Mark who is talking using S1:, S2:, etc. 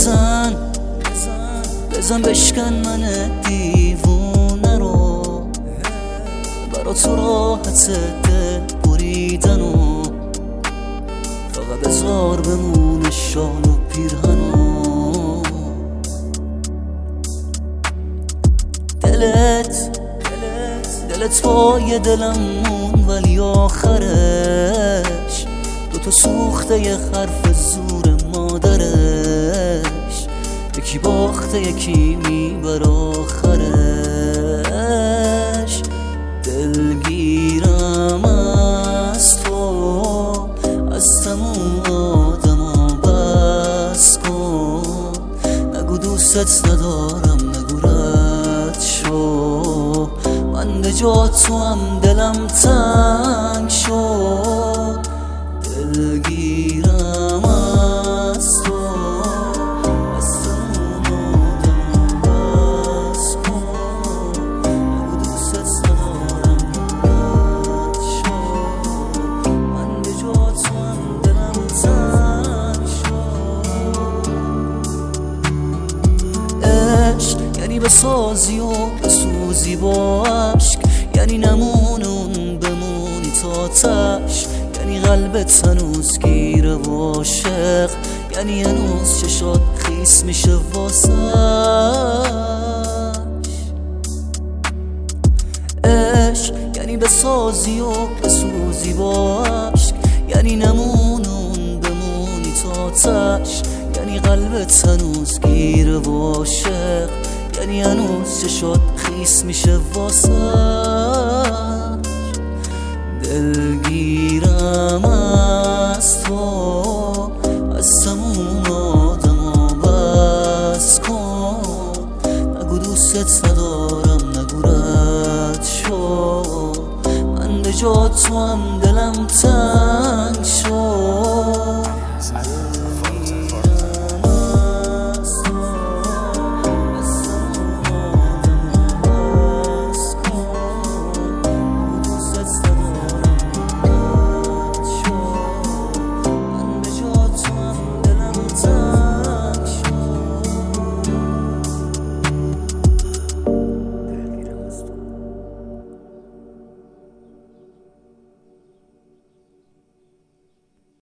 S1: بزن بشکن من دیوونه رو، برا تو راحت دل بریدن و فقط بذار بمونه شال و پیرهنو. دلت پای دلم مون ولی آخرش دوتا سوخته یه حرف زور مادرش، یکی باخته یکی میبر آخرش. دلگیرم از تو، از تموم آدما بس کن، نگو دوست ندارم، نگو رد شو، من به جا تو هم دلم تنگ شد. دلگیرم از تو، از تموم آدما بس کن، نگو دوست ندارم، رد شو، من به جا تو هم دلم تنگ شد. عشق یعنی بسازی و بسوزی با عشق، یعنی نمونون بمونی تا تش، یعنی قلبت هنوز گیره و عاشق، یعنی هنوز چشات خیس میشه واسش. عشق یعنی بسازی و بسوزی با عشق، یعنی نمونون بمونی تا تش، یعنی قلبت هنوز گیره و عاشق، یعنی هنوز چشات خیس میشه واسش. دلگیرم